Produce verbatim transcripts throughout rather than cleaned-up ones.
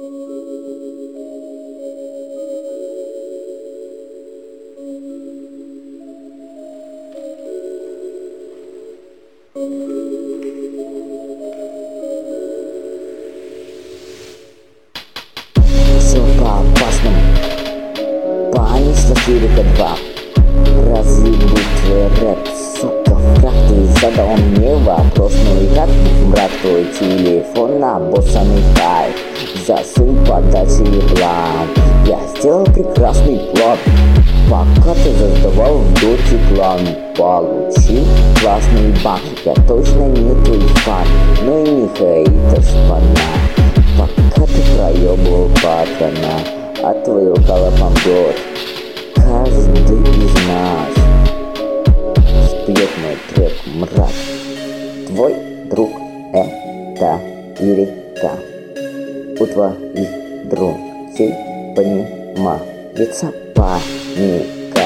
Все по опасному. Понеслась лирика два. Разъебут твой рэп, сука, враг. Ты задал мне вопрос, ну и как, брат, твой телефон на боссаный хайп. Засунь подачи и план. Я сделал прекрасный план. Пока ты задавал в доте клан, получил классный бан. Я точно не твой фан, но и не хейтер шпана. Пока ты проебывал патрона, а твой около помрет. Каждый из нас спьет мой трек, мрак. Твой друг это лирика. У твоих друзей понимается паника.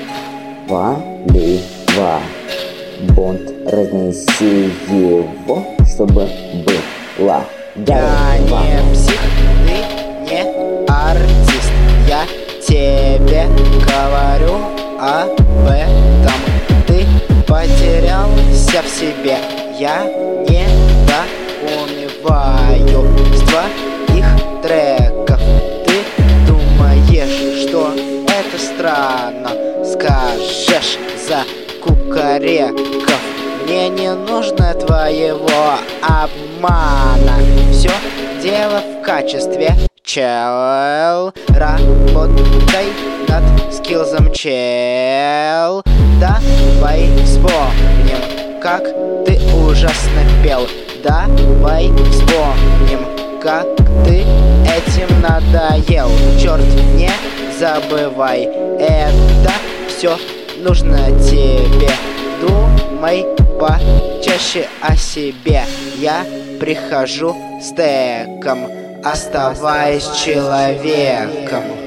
Полива бунт, разнеси его, чтобы было. Я не псих, ты не артист. Я тебе говорю об этом. Ты потерялся в себе. Я не доунываю с твоих треков. Ты думаешь, что это странно? Скажешь за кукареков. Мне не нужно твоего обмана. Все дело в качестве. Чел, работай над скиллзом, чел. Давай вспомним, как ты ужасно пел. Давай вспомним, как ты этим надоел. Черт, не забывай, это все нужно тебе. Думай почаще о себе. Я прихожу с теком. Оставаясь человеком.